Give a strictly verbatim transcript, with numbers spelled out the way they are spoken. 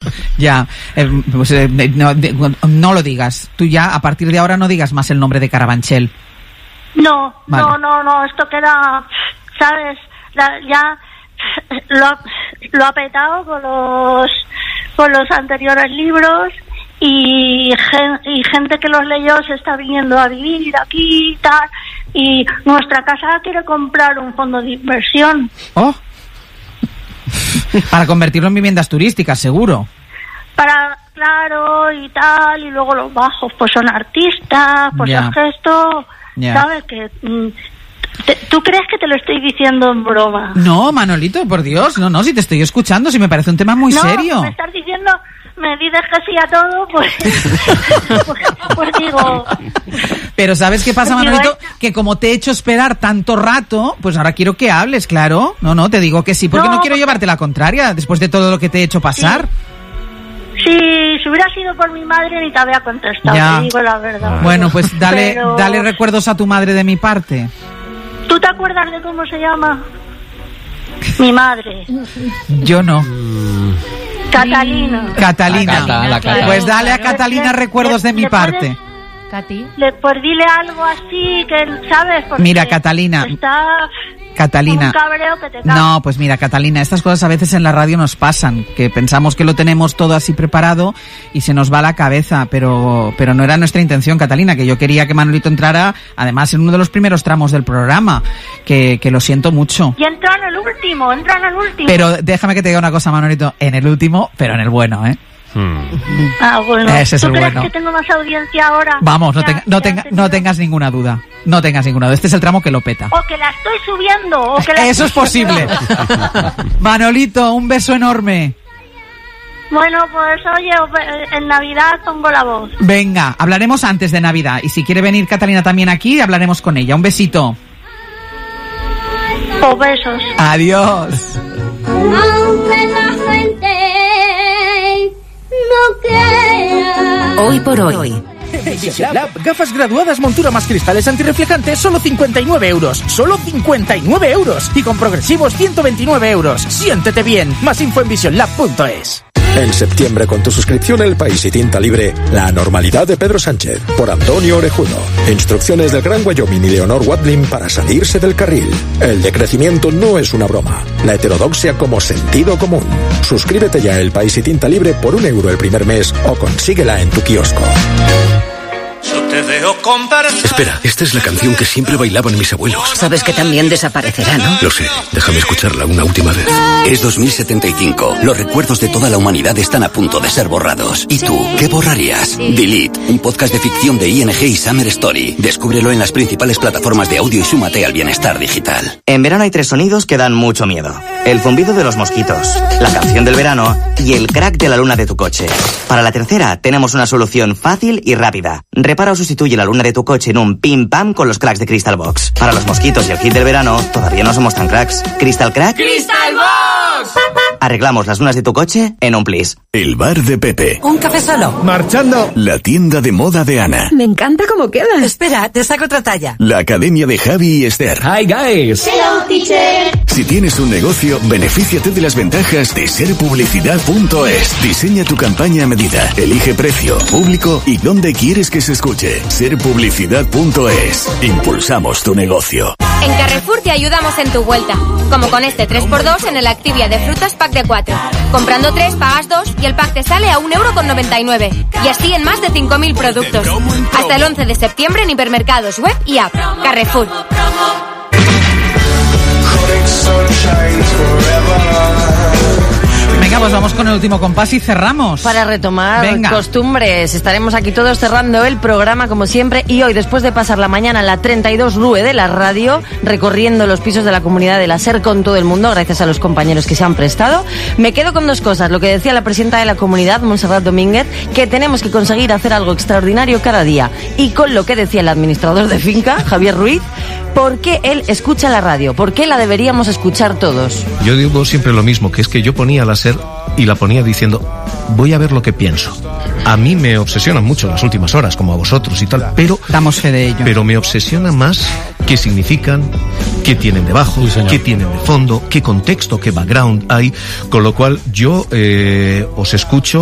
Ya, eh, pues, eh, no, de, no lo digas. Tú ya, a partir de ahora, no digas más el nombre de Carabanchel. No, vale. no, no, no, esto queda, ¿sabes? La, ya lo ha, lo ha petado con los, con los anteriores libros y, gen, y gente que los leyó se está viniendo a vivir aquí y tal. Y nuestra casa quiere comprar un fondo de inversión. Oh. Para convertirlo en viviendas turísticas, seguro. Para, claro, y tal, y luego los bajos, pues son artistas, pues ya. es que esto, ya. ¿sabes? Que te, ¿tú crees que te lo estoy diciendo en broma? No, Manolito, por Dios, no, no, si te estoy escuchando, si me parece un tema muy no, serio. me estás diciendo, me dices que sí a todo, pues, pues, pues digo... Pero ¿sabes qué pasa, Manolito? Que como te he hecho esperar tanto rato, pues ahora quiero que hables, claro. No, no, te digo que sí, porque no, no quiero porque... llevarte la contraria, después de todo lo que te he hecho pasar. Sí, sí, si hubiera sido por mi madre ni te había contestado, ya. te digo la verdad. Bueno, pues dale, Pero... dale recuerdos a tu madre de mi parte. ¿Tú te acuerdas de cómo se llama? Mi madre. Yo no. Catalina. Catalina. La Cata, la Cata. Pues dale a Catalina recuerdos de mi parte. Katy. Le, pues dile algo así, que sabes. Porque mira, Catalina. Está Catalina. un cabreo que te cae. No, pues mira, Catalina, estas cosas a veces en la radio nos pasan, que pensamos que lo tenemos todo así preparado y se nos va la cabeza, pero pero no era nuestra intención, Catalina, que yo quería que Manolito entrara, además en uno de los primeros tramos del programa, que, que lo siento mucho. Y entra en el último, entra en el último. Pero déjame que te diga una cosa, Manolito, en el último, pero en el bueno, ¿eh? Hmm. Ah, bueno. Ese es ¿Tú el crees bueno. que tengo más audiencia ahora? Vamos, no, Ya, tenga, no, ya tenga, tenido. no tengas ninguna duda. No tengas ninguna duda. Este es el tramo que lo peta. O que la estoy subiendo. O que la Eso estoy es posible. Manolito, un beso enorme. Bueno, pues oye, en Navidad pongo la voz. Venga, hablaremos antes de Navidad. Y si quiere venir Catalina también aquí, hablaremos con ella. Un besito. Pues besos. Adiós. Aunque la gente no quiera. Hoy por hoy. Vision Lab, gafas graduadas, montura más cristales antirreflejantes, solo cincuenta y nueve euros. Solo cincuenta y nueve euros. Y con progresivos, ciento veintinueve euros. Siéntete bien. Más info en vision lab punto es. En septiembre, con tu suscripción El País y Tinta Libre, La anormalidad de Pedro Sánchez, por Antonio Orejuno. Instrucciones del Gran Wyoming y Leonor Watling para salirse del carril. El decrecimiento no es una broma. La heterodoxia como sentido común. Suscríbete ya a El País y Tinta Libre por un euro el primer mes o consíguela en tu kiosco. Espera, esta es la canción que siempre bailaban mis abuelos. Sabes que también desaparecerá, ¿no? Lo sé, déjame escucharla una última vez. Es dos mil setenta y cinco. Los recuerdos de toda la humanidad están a punto de ser borrados. ¿Y tú, qué borrarías? Delete, un podcast de ficción de I N G y Summer Story. Descúbrelo en las principales plataformas de audio y súmate al bienestar digital. En verano hay tres sonidos que dan mucho miedo. El zumbido de los mosquitos, la canción del verano y el crack de la luna de tu coche. Para la tercera, tenemos una solución fácil y rápida. Repara o sustituye la luna de tu coche en un pim pam con los cracks de Crystal Box. Para los mosquitos y el hit del verano, todavía no somos tan cracks. ¿Crystal Crack? ¡Crystal Box! Arreglamos las lunas de tu coche en un plis. El bar de Pepe. Un café solo. Marchando. La tienda de moda de Ana. Me encanta cómo queda. Espera, te saco otra talla. La academia de Javi y Esther. Hi guys. Hello, teacher. Si tienes un negocio, benefíciate de las ventajas de ser publicidad punto es. Diseña tu campaña a medida. Elige precio, público y dónde quieres que se escuche. ser publicidad punto es. Impulsamos tu negocio. En Carrefour te ayudamos en tu vuelta, como con este tres por dos en el Activia de frutas pack de cuatro. Comprando tres pagas dos y el pack te sale a un euro con noventa y nueve. Y así en más de cinco mil productos. Hasta el once de septiembre en hipermercados, web y app. Carrefour. Venga, pues vamos con el último compás y cerramos. Para retomar Venga. costumbres, estaremos aquí todos cerrando el programa como siempre y hoy, después de pasar la mañana en la treinta y dos Rue de la radio, recorriendo los pisos de la comunidad de la SER con todo el mundo, gracias a los compañeros que se han prestado, me quedo con dos cosas. Lo que decía la presidenta de la comunidad, Montserrat Domínguez, que tenemos que conseguir hacer algo extraordinario cada día, y con lo que decía el administrador de finca, Javier Ruiz, ¿por qué él escucha la radio? ¿Por qué la deberíamos escuchar todos? Yo digo siempre lo mismo, que es que yo ponía la SER y la ponía diciendo, voy a ver lo que pienso. A mí me obsesionan mucho las últimas horas, como a vosotros y tal, pero... Damos fe de ello. Pero me obsesiona más qué significan, qué tienen debajo, sí, qué tienen de fondo, qué contexto, qué background hay, con lo cual yo eh, os escucho